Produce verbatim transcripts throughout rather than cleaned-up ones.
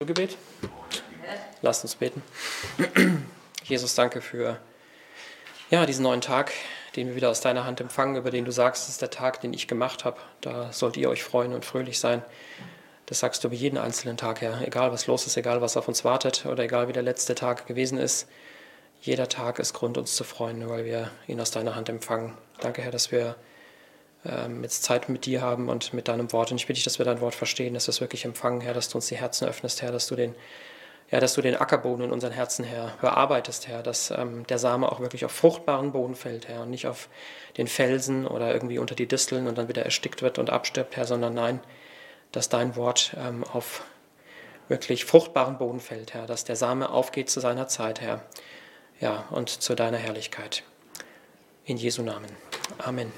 Gebet. Lasst uns beten. Jesus, danke für ja, diesen neuen Tag, den wir wieder aus deiner Hand empfangen, über den du sagst, das ist der Tag, den ich gemacht habe. Da sollt ihr euch freuen und fröhlich sein. Das sagst du über jeden einzelnen Tag, Herr. Egal, was los ist, egal, was auf uns wartet oder egal, wie der letzte Tag gewesen ist. Jeder Tag ist Grund, uns zu freuen, weil wir ihn aus deiner Hand empfangen. Danke, Herr, dass wir ähm, jetzt Zeit mit dir haben und mit deinem Wort. Und ich bitte dich, dass wir dein Wort verstehen, dass wir es wirklich empfangen, Herr, dass du uns die Herzen öffnest, Herr, dass du den, ja, dass du den Ackerboden in unseren Herzen, Herr, bearbeitest, Herr, dass ähm, der Same auch wirklich auf fruchtbaren Boden fällt, Herr, und nicht auf den Felsen oder irgendwie unter die Disteln und dann wieder erstickt wird und abstirbt, Herr, sondern nein, dass dein Wort ähm, auf wirklich fruchtbaren Boden fällt, Herr, dass der Same aufgeht zu seiner Zeit, Herr, ja, und zu deiner Herrlichkeit. In Jesu Namen. Amen.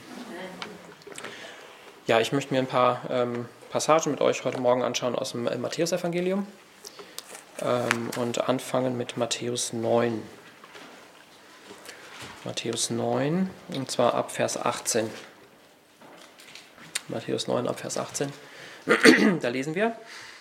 Ja, ich möchte mir ein paar ähm, Passagen mit euch heute Morgen anschauen aus dem äh, Matthäusevangelium ähm, und anfangen mit Matthäus neun. Matthäus neun, und zwar ab Vers achtzehn. Matthäus neun ab Vers achtzehn. Da lesen wir,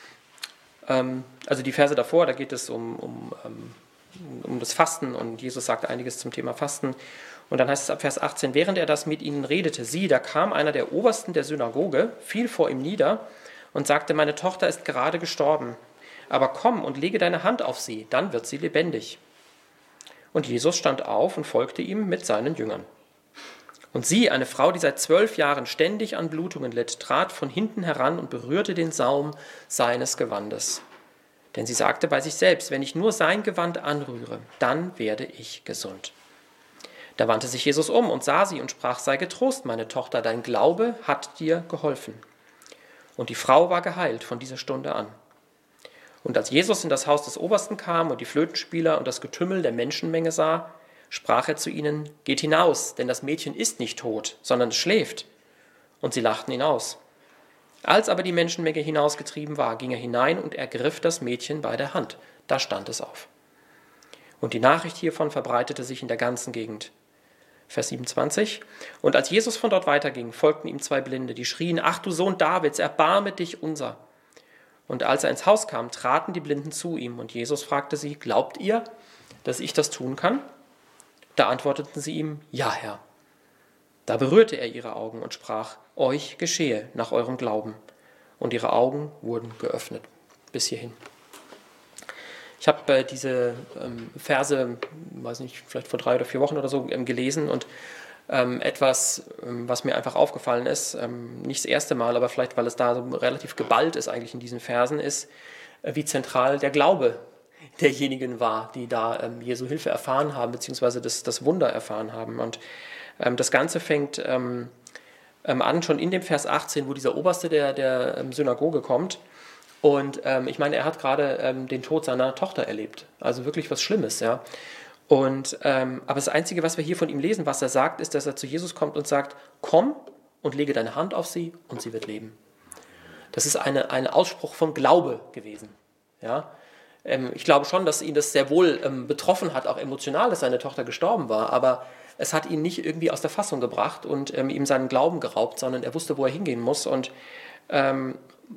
ähm, also die Verse davor, da geht es um, um, um, um das Fasten und Jesus sagt einiges zum Thema Fasten. Und dann heißt es ab Vers achtzehn, während er das mit ihnen redete, sieh, da kam einer der Obersten der Synagoge, fiel vor ihm nieder und sagte, meine Tochter ist gerade gestorben, aber komm und lege deine Hand auf sie, dann wird sie lebendig. Und Jesus stand auf und folgte ihm mit seinen Jüngern. Und sie, eine Frau, die seit zwölf Jahren ständig an Blutungen litt, trat von hinten heran und berührte den Saum seines Gewandes. Denn sie sagte bei sich selbst, wenn ich nur sein Gewand anrühre, dann werde ich gesund. Da wandte sich Jesus um und sah sie und sprach, sei getrost, meine Tochter, dein Glaube hat dir geholfen. Und die Frau war geheilt von dieser Stunde an. Und als Jesus in das Haus des Obersten kam und die Flötenspieler und das Getümmel der Menschenmenge sah, sprach er zu ihnen, geht hinaus, denn das Mädchen ist nicht tot, sondern es schläft. Und sie lachten ihn aus. Als aber die Menschenmenge hinausgetrieben war, ging er hinein und ergriff das Mädchen bei der Hand. Da stand es auf. Und die Nachricht hiervon verbreitete sich in der ganzen Gegend. Vers siebenundzwanzig. Und als Jesus von dort weiterging, folgten ihm zwei Blinde, die schrien, ach du Sohn Davids, erbarme dich unser. Und als er ins Haus kam, traten die Blinden zu ihm. Und Jesus fragte sie, glaubt ihr, dass ich das tun kann? Da antworteten sie ihm, ja, Herr. Da berührte er ihre Augen und sprach, euch geschehe nach eurem Glauben. Und ihre Augen wurden geöffnet. Bis hierhin. Ich habe äh, diese ähm, Verse, weiß nicht, vielleicht vor drei oder vier Wochen oder so ähm, gelesen und ähm, etwas, ähm, was mir einfach aufgefallen ist, ähm, nicht das erste Mal, aber vielleicht, weil es da so relativ geballt ist eigentlich in diesen Versen, ist, äh, wie zentral der Glaube derjenigen war, die da ähm, Jesu Hilfe erfahren haben, beziehungsweise das, das Wunder erfahren haben. Und ähm, das Ganze fängt ähm, ähm, an, schon in dem Vers achtzehn, wo dieser Oberste der, der ähm, Synagoge kommt. Und ähm, ich meine, er hat gerade ähm, den Tod seiner Tochter erlebt. Also wirklich was Schlimmes, ja. Und, ähm, aber das Einzige, was wir hier von ihm lesen, was er sagt, ist, dass er zu Jesus kommt und sagt, komm und lege deine Hand auf sie und sie wird leben. Das ist eine, ein Ausspruch von Glaube gewesen, ja. Ähm, ich glaube schon, dass ihn das sehr wohl ähm, betroffen hat, auch emotional, dass seine Tochter gestorben war, aber es hat ihn nicht irgendwie aus der Fassung gebracht und ähm, ihm seinen Glauben geraubt, sondern er wusste, wo er hingehen muss und ähm,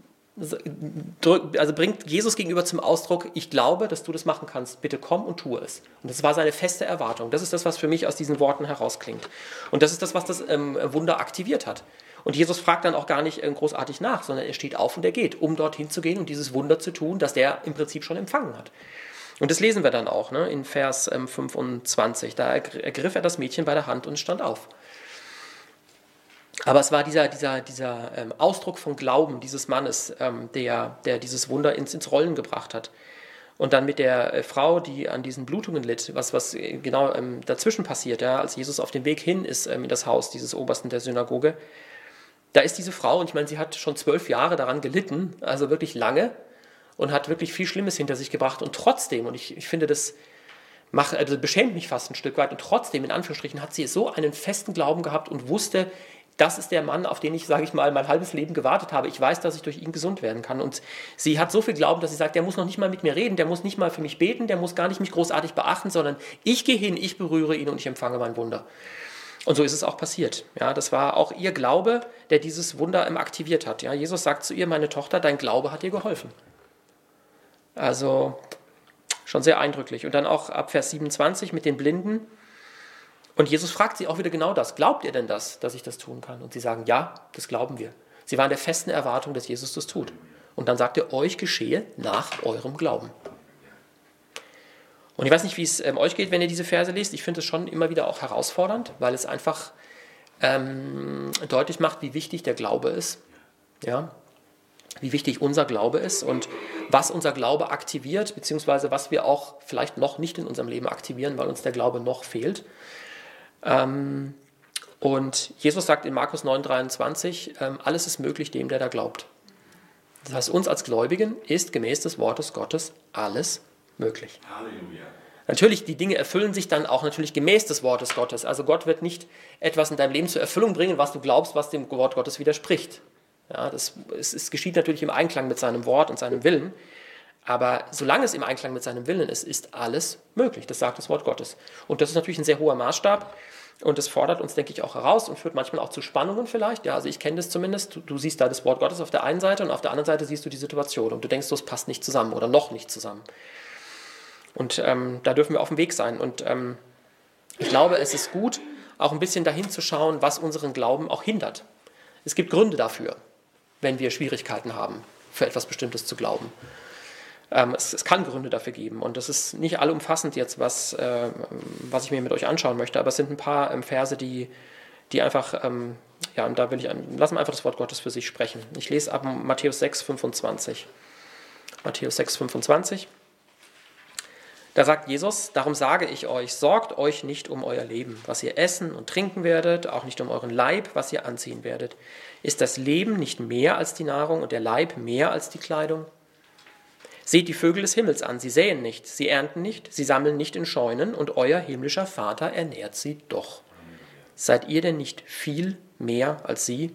also bringt Jesus gegenüber zum Ausdruck, ich glaube, dass du das machen kannst, bitte komm und tue es. Und das war seine feste Erwartung. Das ist das, was für mich aus diesen Worten herausklingt. Und das ist das, was das ähm, Wunder aktiviert hat. Und Jesus fragt dann auch gar nicht äh, großartig nach, sondern er steht auf und er geht, um dorthin zu gehen und dieses Wunder zu tun, das der im Prinzip schon empfangen hat. Und das lesen wir dann auch, ne, in Vers ähm, fünfundzwanzig. Da ergriff er das Mädchen bei der Hand und stand auf. Aber es war dieser, dieser, dieser ähm, Ausdruck von Glauben dieses Mannes, ähm, der, der dieses Wunder ins, ins Rollen gebracht hat. Und dann mit der äh, Frau, die an diesen Blutungen litt, was, was äh, genau ähm, dazwischen passiert, ja, als Jesus auf dem Weg hin ist ähm, in das Haus dieses Obersten der Synagoge, da ist diese Frau, und ich meine, sie hat schon zwölf Jahre daran gelitten, also wirklich lange, und hat wirklich viel Schlimmes hinter sich gebracht. Und trotzdem, und ich, ich finde, das macht, also beschämt mich fast ein Stück weit, und trotzdem, in Anführungsstrichen, hat sie so einen festen Glauben gehabt und wusste, das ist der Mann, auf den ich, sage ich mal, mein halbes Leben gewartet habe. Ich weiß, dass ich durch ihn gesund werden kann. Und sie hat so viel Glauben, dass sie sagt, der muss noch nicht mal mit mir reden, der muss nicht mal für mich beten, der muss gar nicht mich großartig beachten, sondern ich gehe hin, ich berühre ihn und ich empfange mein Wunder. Und so ist es auch passiert. Ja, das war auch ihr Glaube, der dieses Wunder aktiviert hat. Ja, Jesus sagt zu ihr, meine Tochter, dein Glaube hat dir geholfen. Also schon sehr eindrücklich. Und dann auch ab Vers siebenundzwanzig mit den Blinden. Und Jesus fragt sie auch wieder genau das. Glaubt ihr denn das, dass ich das tun kann? Und sie sagen, ja, das glauben wir. Sie waren der festen Erwartung, dass Jesus das tut. Und dann sagt er, euch geschehe nach eurem Glauben. Und ich weiß nicht, wie es ähm, euch geht, wenn ihr diese Verse lest. Ich finde es schon immer wieder auch herausfordernd, weil es einfach ähm, deutlich macht, wie wichtig der Glaube ist. Ja? Wie wichtig unser Glaube ist und was unser Glaube aktiviert, beziehungsweise was wir auch vielleicht noch nicht in unserem Leben aktivieren, weil uns der Glaube noch fehlt. Ähm, und Jesus sagt in Markus neun dreiundzwanzig, ähm, alles ist möglich dem, der da glaubt. Das heißt, uns als Gläubigen ist gemäß des Wortes Gottes alles möglich. Halleluja. Natürlich, die Dinge erfüllen sich dann auch natürlich gemäß des Wortes Gottes. Also Gott wird nicht etwas in deinem Leben zur Erfüllung bringen, was du glaubst, was dem Wort Gottes widerspricht. Ja, das, es, es geschieht natürlich im Einklang mit seinem Wort und seinem Willen. Aber solange es im Einklang mit seinem Willen ist, ist alles möglich. Das sagt das Wort Gottes. Und das ist natürlich ein sehr hoher Maßstab. Und das fordert uns, denke ich, auch heraus und führt manchmal auch zu Spannungen vielleicht. Ja, also ich kenne das zumindest. Du, du siehst da das Wort Gottes auf der einen Seite und auf der anderen Seite siehst du die Situation. Und du denkst, das passt nicht zusammen oder noch nicht zusammen. Und ähm, da dürfen wir auf dem Weg sein. Und ähm, ich glaube, es ist gut, auch ein bisschen dahin zu schauen, was unseren Glauben auch hindert. Es gibt Gründe dafür, wenn wir Schwierigkeiten haben, für etwas Bestimmtes zu glauben. Ähm, es, es kann Gründe dafür geben. Und das ist nicht allumfassend jetzt, was, äh, was ich mir mit euch anschauen möchte. Aber es sind ein paar ähm, Verse, die, die einfach, ähm, ja, und da will ich, lassen wir einfach das Wort Gottes für sich sprechen. Ich lese ab Matthäus sechs fünfundzwanzig. Matthäus sechs fünfundzwanzig. Da sagt Jesus, darum sage ich euch, sorgt euch nicht um euer Leben, was ihr essen und trinken werdet, auch nicht um euren Leib, was ihr anziehen werdet. Ist das Leben nicht mehr als die Nahrung und der Leib mehr als die Kleidung? Seht die Vögel des Himmels an, sie säen nicht, sie ernten nicht, sie sammeln nicht in Scheunen und euer himmlischer Vater ernährt sie doch. Seid ihr denn nicht viel mehr als sie?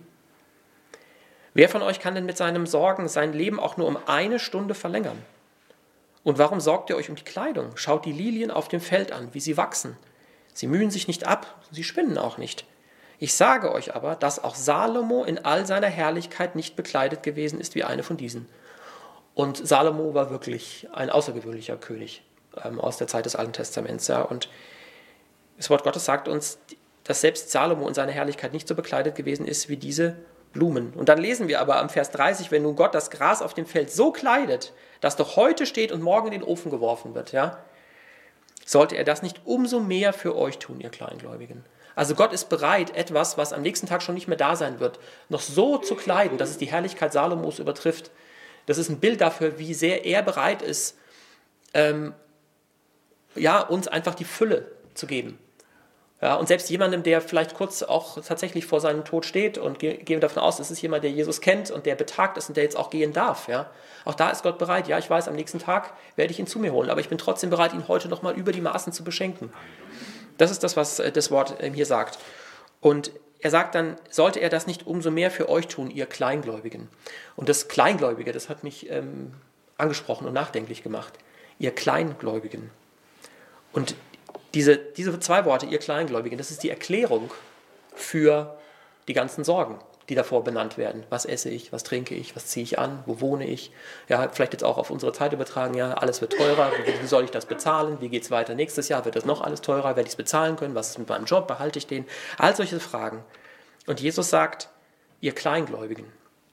Wer von euch kann denn mit seinem Sorgen sein Leben auch nur um eine Stunde verlängern? Und warum sorgt ihr euch um die Kleidung? Schaut die Lilien auf dem Feld an, wie sie wachsen. Sie mühen sich nicht ab, sie spinnen auch nicht. Ich sage euch aber, dass auch Salomo in all seiner Herrlichkeit nicht bekleidet gewesen ist wie eine von diesen. Und Salomo war wirklich ein außergewöhnlicher König ähm, aus der Zeit des Alten Testaments. Ja. Und das Wort Gottes sagt uns, dass selbst Salomo in seiner Herrlichkeit nicht so bekleidet gewesen ist wie diese Blumen. Und dann lesen wir aber am Vers dreißig, wenn nun Gott das Gras auf dem Feld so kleidet, das doch heute steht und morgen in den Ofen geworfen wird, ja, sollte er das nicht umso mehr für euch tun, ihr Kleingläubigen. Also Gott ist bereit, etwas, was am nächsten Tag schon nicht mehr da sein wird, noch so zu kleiden, dass es die Herrlichkeit Salomos übertrifft. Das ist ein Bild dafür, wie sehr er bereit ist, ähm, ja, uns einfach die Fülle zu geben. Ja, und selbst jemandem, der vielleicht kurz auch tatsächlich vor seinem Tod steht und gehen wir davon aus, es ist jemand, der Jesus kennt und der betagt ist und der jetzt auch gehen darf. Ja. Auch da ist Gott bereit. Ja, ich weiß, am nächsten Tag werde ich ihn zu mir holen, aber ich bin trotzdem bereit, ihn heute nochmal über die Maßen zu beschenken. Das ist das, was das Wort hier sagt. Und er sagt dann, sollte er das nicht umso mehr für euch tun, ihr Kleingläubigen. Und das Kleingläubige, das hat mich ähm, angesprochen und nachdenklich gemacht. Ihr Kleingläubigen. Und Diese, diese zwei Worte, ihr Kleingläubigen, das ist die Erklärung für die ganzen Sorgen, die davor benannt werden. Was esse ich, was trinke ich, was ziehe ich an, wo wohne ich? Ja, vielleicht jetzt auch auf unsere Zeit übertragen, ja, alles wird teurer, wie, wie soll ich das bezahlen? Wie geht es weiter nächstes Jahr? Wird das noch alles teurer? Werde ich es bezahlen können? Was ist mit meinem Job? Behalte ich den? All solche Fragen. Und Jesus sagt, ihr Kleingläubigen.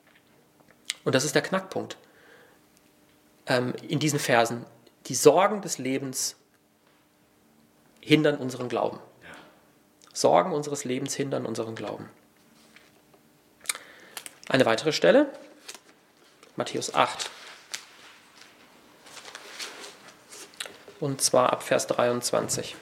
Und das ist der Knackpunkt ähm, in diesen Versen. Die Sorgen des Lebens hindern unseren Glauben. Ja. Sorgen unseres Lebens hindern unseren Glauben. Eine weitere Stelle, Matthäus acht. Und zwar ab Vers dreiundzwanzig.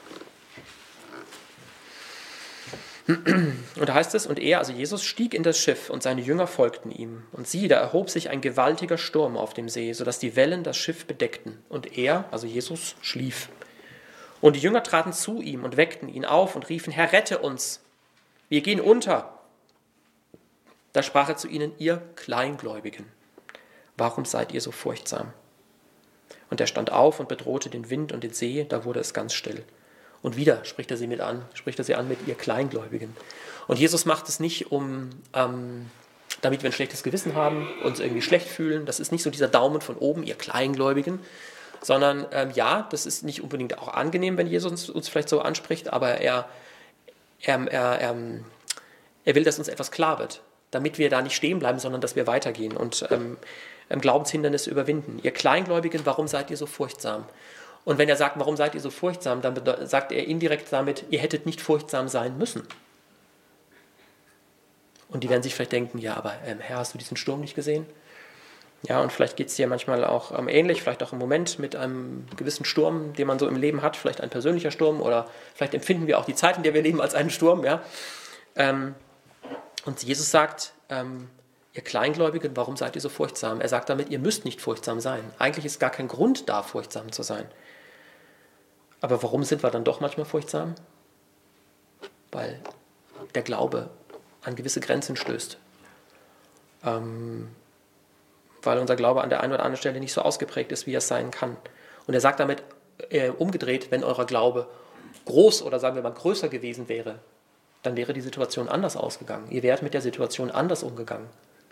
Und da heißt es, und er, also Jesus, stieg in das Schiff und seine Jünger folgten ihm. Und siehe, da erhob sich ein gewaltiger Sturm auf dem See, sodass die Wellen das Schiff bedeckten. Und er, also Jesus, schlief. Und die Jünger traten zu ihm und weckten ihn auf und riefen, Herr, rette uns, wir gehen unter. Da sprach er zu ihnen, ihr Kleingläubigen, warum seid ihr so furchtsam? Und er stand auf und bedrohte den Wind und den See, da wurde es ganz still. Und wieder spricht er sie mit an, spricht er sie an mit ihr Kleingläubigen. Und Jesus macht es nicht, um ähm, damit wir ein schlechtes Gewissen haben, uns irgendwie schlecht fühlen. Das ist nicht so dieser Daumen von oben, ihr Kleingläubigen, sondern ähm, ja, das ist nicht unbedingt auch angenehm, wenn Jesus uns, uns vielleicht so anspricht, aber er, er, er, er, er will, dass uns etwas klar wird, damit wir da nicht stehen bleiben, sondern dass wir weitergehen und ähm, Glaubenshindernisse überwinden. Ihr Kleingläubigen, warum seid ihr so furchtsam? Und wenn er sagt, warum seid ihr so furchtsam, dann sagt er indirekt damit, ihr hättet nicht furchtsam sein müssen. Und die werden sich vielleicht denken, ja, aber ähm, Herr, hast du diesen Sturm nicht gesehen? Ja, und vielleicht geht es dir manchmal auch ähm, ähnlich, vielleicht auch im Moment mit einem gewissen Sturm, den man so im Leben hat, vielleicht ein persönlicher Sturm oder vielleicht empfinden wir auch die Zeit, in der wir leben, als einen Sturm. Ja? Ähm, und Jesus sagt, ähm, ihr Kleingläubigen, warum seid ihr so furchtsam? Er sagt damit, ihr müsst nicht furchtsam sein. Eigentlich ist gar kein Grund da, furchtsam zu sein. Aber warum sind wir dann doch manchmal furchtsam? Weil der Glaube an gewisse Grenzen stößt. Ähm, weil unser Glaube an der einen oder anderen Stelle nicht so ausgeprägt ist, wie er es sein kann. Und er sagt damit äh, umgedreht, wenn euer Glaube groß oder sagen wir mal größer gewesen wäre, dann wäre die Situation anders ausgegangen. Ihr wärt mit der Situation anders umgegangen.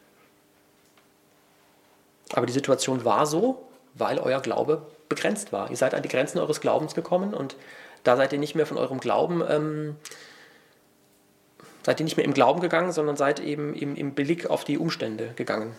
Aber die Situation war so, weil euer Glaube begrenzt war. Ihr seid an die Grenzen eures Glaubens gekommen und da seid ihr nicht mehr von eurem Glauben, ähm, seid ihr nicht mehr im Glauben gegangen, sondern seid eben im, im Blick auf die Umstände gegangen.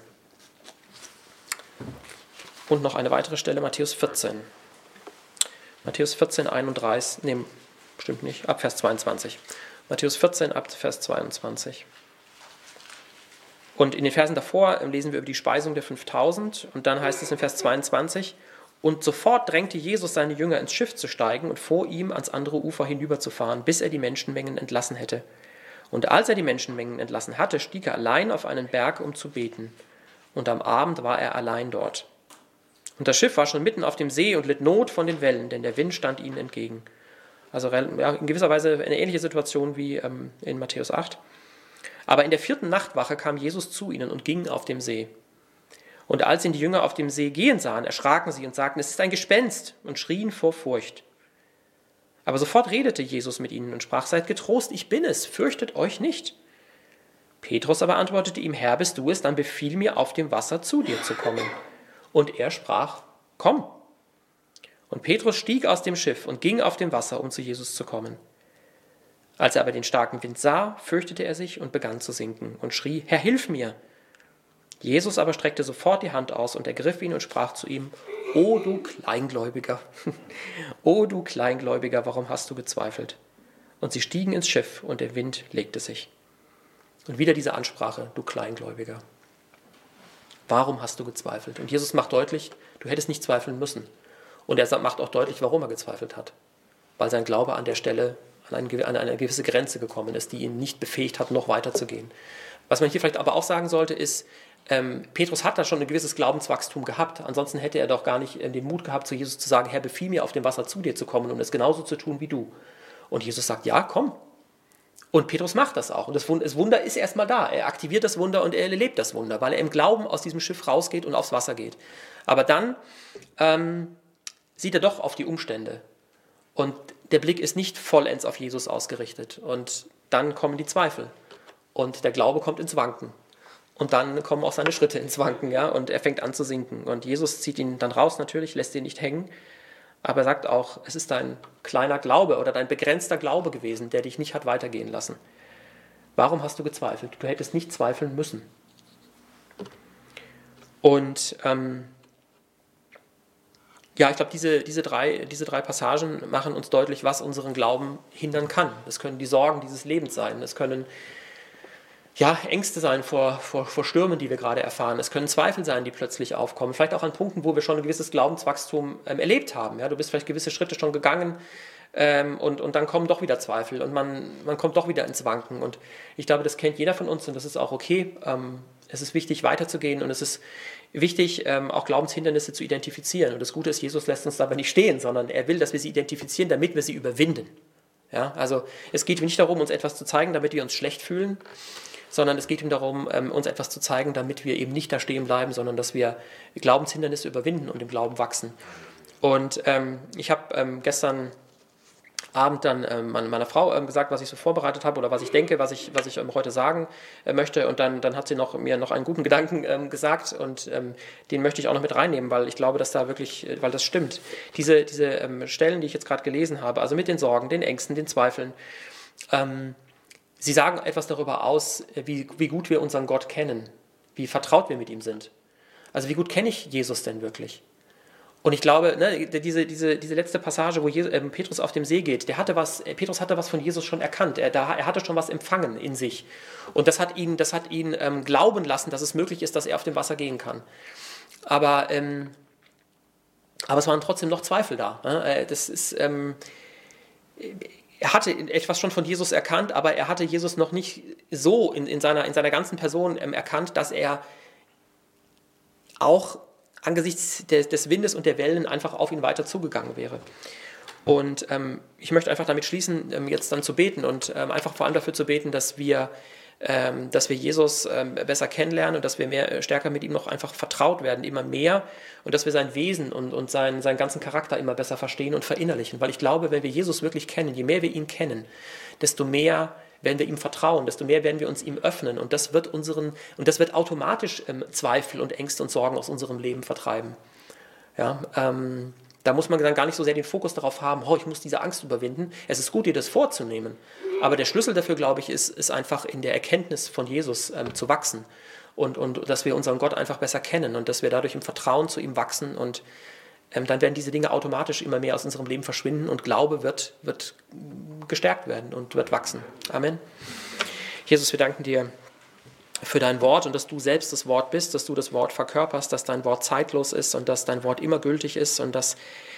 Und noch eine weitere Stelle, Matthäus vierzehn. Matthäus vierzehn, einunddreißig, nee, stimmt nicht, ab Vers zweiundzwanzig. Matthäus vierzehn, ab Vers zweiundzwanzig. Und in den Versen davor lesen wir über die Speisung der fünftausend und dann heißt es in Vers zweiundzwanzig, und sofort drängte Jesus seine Jünger ins Schiff zu steigen und vor ihm ans andere Ufer hinüberzufahren, bis er die Menschenmengen entlassen hätte. Und als er die Menschenmengen entlassen hatte, stieg er allein auf einen Berg, um zu beten. Und am Abend war er allein dort. Und das Schiff war schon mitten auf dem See und litt Not von den Wellen, denn der Wind stand ihnen entgegen. Also ja, in gewisser Weise eine ähnliche Situation wie ähm, in Matthäus acht. Aber in der vierten Nachtwache kam Jesus zu ihnen und ging auf dem See. Und als ihn die Jünger auf dem See gehen sahen, erschraken sie und sagten, es ist ein Gespenst, und schrien vor Furcht. Aber sofort redete Jesus mit ihnen und sprach, seid getrost, ich bin es, fürchtet euch nicht. Petrus aber antwortete ihm, Herr, bist du es, dann befiehl mir, auf dem Wasser zu dir zu kommen. Und er sprach, komm. Und Petrus stieg aus dem Schiff und ging auf dem Wasser, um zu Jesus zu kommen. Als er aber den starken Wind sah, fürchtete er sich und begann zu sinken und schrie, Herr, hilf mir. Jesus aber streckte sofort die Hand aus und ergriff ihn und sprach zu ihm, O du Kleingläubiger, o du Kleingläubiger, warum hast du gezweifelt? Und sie stiegen ins Schiff und der Wind legte sich. Und wieder diese Ansprache, du Kleingläubiger. Warum hast du gezweifelt? Und Jesus macht deutlich, du hättest nicht zweifeln müssen. Und er macht auch deutlich, warum er gezweifelt hat. Weil sein Glaube an der Stelle an eine gewisse Grenze gekommen ist, die ihn nicht befähigt hat, noch weiter zu gehen. Was man hier vielleicht aber auch sagen sollte, ist, ähm, Petrus hat da schon ein gewisses Glaubenswachstum gehabt. Ansonsten hätte er doch gar nicht äh, den Mut gehabt, zu Jesus zu sagen, Herr, befiehl mir, auf dem Wasser zu dir zu kommen, um es genauso zu tun wie du. Und Jesus sagt, ja, komm. Und Petrus macht das auch. Und das Wunder ist erstmal da. Er aktiviert das Wunder und er erlebt das Wunder, weil er im Glauben aus diesem Schiff rausgeht und aufs Wasser geht. Aber dann ähm, sieht er doch auf die Umstände. Und der Blick ist nicht vollends auf Jesus ausgerichtet. Und dann kommen die Zweifel. Und der Glaube kommt ins Wanken. Und dann kommen auch seine Schritte ins Wanken, ja, und er fängt an zu sinken. Und Jesus zieht ihn dann raus natürlich, lässt ihn nicht hängen. Aber er sagt auch, es ist dein kleiner Glaube oder dein begrenzter Glaube gewesen, der dich nicht hat weitergehen lassen. Warum hast du gezweifelt? Du hättest nicht zweifeln müssen. Und ähm, ja, ich glaube, diese, diese, drei, diese drei Passagen machen uns deutlich, was unseren Glauben hindern kann. Das können die Sorgen dieses Lebens sein. Es können ja, Ängste sein vor, vor, vor Stürmen, die wir gerade erfahren. Es können Zweifel sein, die plötzlich aufkommen. Vielleicht auch an Punkten, wo wir schon ein gewisses Glaubenswachstum ähm, erlebt haben. Ja, du bist vielleicht gewisse Schritte schon gegangen ähm, und, und dann kommen doch wieder Zweifel und man, man kommt doch wieder ins Wanken. Und ich glaube, das kennt jeder von uns und das ist auch okay. Ähm, es ist wichtig, weiterzugehen und es ist wichtig, ähm, auch Glaubenshindernisse zu identifizieren. Und das Gute ist, Jesus lässt uns dabei nicht stehen, sondern er will, dass wir sie identifizieren, damit wir sie überwinden. Ja, also es geht nicht darum, uns etwas zu zeigen, damit wir uns schlecht fühlen, sondern es geht ihm darum, uns etwas zu zeigen, damit wir eben nicht da stehen bleiben, sondern dass wir Glaubenshindernisse überwinden und im Glauben wachsen. Und ähm, ich habe ähm, gestern Abend dann ähm, meiner Frau ähm, gesagt, was ich so vorbereitet habe oder was ich denke, was ich, was ich ähm, heute sagen äh, möchte. Und dann, dann hat sie noch, mir noch einen guten Gedanken ähm, gesagt und ähm, den möchte ich auch noch mit reinnehmen, weil ich glaube, dass da wirklich, äh, weil das stimmt. Diese, diese ähm, Stellen, die ich jetzt gerade gelesen habe, also mit den Sorgen, den Ängsten, den Zweifeln, ähm, sie sagen etwas darüber aus, wie, wie gut wir unseren Gott kennen, wie vertraut wir mit ihm sind. Also wie gut kenne ich Jesus denn wirklich? Und ich glaube, ne, diese, diese, diese letzte Passage, wo Jesus, äh, Petrus auf dem See geht, der hatte was, Petrus hatte was von Jesus schon erkannt. Er, da, er hatte schon was empfangen in sich. Und das hat ihn, das hat ihn ähm, glauben lassen, dass es möglich ist, dass er auf dem Wasser gehen kann. Aber, ähm, aber es waren trotzdem noch Zweifel da. Ne? Das ist, ähm, er hatte etwas schon von Jesus erkannt, aber er hatte Jesus noch nicht so in, in, seiner, in seiner ganzen Person ähm, erkannt, dass er auch angesichts des, des Windes und der Wellen einfach auf ihn weiter zugegangen wäre. Und ähm, ich möchte einfach damit schließen, ähm, jetzt dann zu beten und ähm, einfach vor allem dafür zu beten, dass wir, ähm, dass wir Jesus ähm, besser kennenlernen und dass wir mehr, stärker mit ihm noch einfach vertraut werden, immer mehr und dass wir sein Wesen und, und seinen, seinen ganzen Charakter immer besser verstehen und verinnerlichen. Weil ich glaube, wenn wir Jesus wirklich kennen, je mehr wir ihn kennen, desto mehr werden wir ihm vertrauen, desto mehr werden wir uns ihm öffnen und das wird unseren und das wird automatisch ähm, Zweifel und Ängste und Sorgen aus unserem Leben vertreiben. Ja, ähm, da muss man dann gar nicht so sehr den Fokus darauf haben, oh, ich muss diese Angst überwinden. Es ist gut, dir das vorzunehmen, aber der Schlüssel dafür, glaube ich, ist, ist einfach in der Erkenntnis von Jesus ähm, zu wachsen und, und dass wir unseren Gott einfach besser kennen und dass wir dadurch im Vertrauen zu ihm wachsen und ähm, dann werden diese Dinge automatisch immer mehr aus unserem Leben verschwinden und Glaube wird, wird gestärkt werden und wird wachsen. Amen. Jesus, wir danken dir für dein Wort und dass du selbst das Wort bist, dass du das Wort verkörperst, dass dein Wort zeitlos ist und dass dein Wort immer gültig ist und dass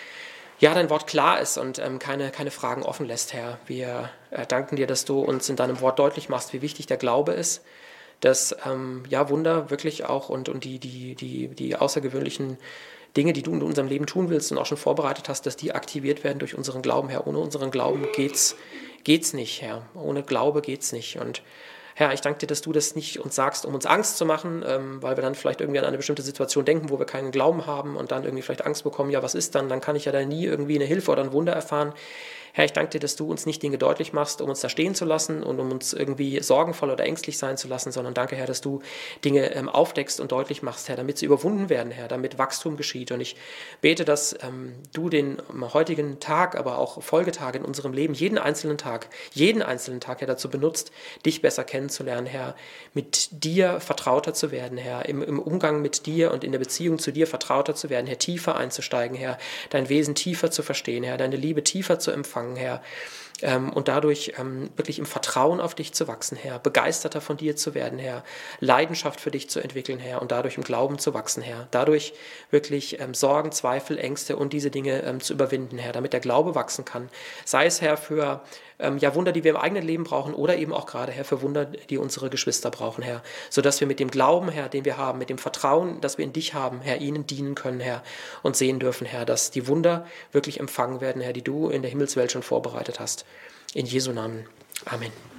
ja, dein Wort klar ist und ähm, keine, keine Fragen offen lässt, Herr. Wir äh, danken dir, dass du uns in deinem Wort deutlich machst, wie wichtig der Glaube ist, dass ähm, ja, Wunder wirklich auch und, und die, die, die, die außergewöhnlichen Dinge, die du in unserem Leben tun willst und auch schon vorbereitet hast, dass die aktiviert werden durch unseren Glauben, Herr. Ohne unseren Glauben geht's, geht's nicht, Herr. Ohne Glaube geht's nicht. Und Herr, ich danke dir, dass du das nicht uns sagst, um uns Angst zu machen, ähm, weil wir dann vielleicht irgendwie an eine bestimmte Situation denken, wo wir keinen Glauben haben und dann irgendwie vielleicht Angst bekommen, ja, was ist dann? Dann kann ich ja da nie irgendwie eine Hilfe oder ein Wunder erfahren. Herr, ich danke dir, dass du uns nicht Dinge deutlich machst, um uns da stehen zu lassen und um uns irgendwie sorgenvoll oder ängstlich sein zu lassen, sondern danke, Herr, dass du Dinge ähm, aufdeckst und deutlich machst, Herr, damit sie überwunden werden, Herr, damit Wachstum geschieht. Und ich bete, dass ähm, du den ähm, heutigen Tag, aber auch Folgetage in unserem Leben, jeden einzelnen Tag, jeden einzelnen Tag, Herr, dazu benutzt, dich besser kennenzulernen, Herr, mit dir vertrauter zu werden, Herr, im, im Umgang mit dir und in der Beziehung zu dir vertrauter zu werden, Herr, tiefer einzusteigen, Herr, dein Wesen tiefer zu verstehen, Herr, deine Liebe tiefer zu empfangen, Herr, ähm, und dadurch ähm, wirklich im Vertrauen auf dich zu wachsen, Herr, begeisterter von dir zu werden, Herr, Leidenschaft für dich zu entwickeln, Herr, und dadurch im Glauben zu wachsen, Herr, dadurch wirklich ähm, Sorgen, Zweifel, Ängste und diese Dinge ähm, zu überwinden, Herr, damit der Glaube wachsen kann. Sei es, Herr, für ähm, ja, Wunder, die wir im eigenen Leben brauchen oder eben auch gerade, Herr, für Wunder, die unsere Geschwister brauchen, Herr, sodass wir mit dem Glauben, Herr, den wir haben, mit dem Vertrauen, das wir in dich haben, Herr, ihnen dienen können, Herr, und sehen dürfen, Herr, dass die Wunder wirklich empfangen werden, Herr, die du in der Himmelswelt schon vorbereitet hast. In Jesu Namen. Amen.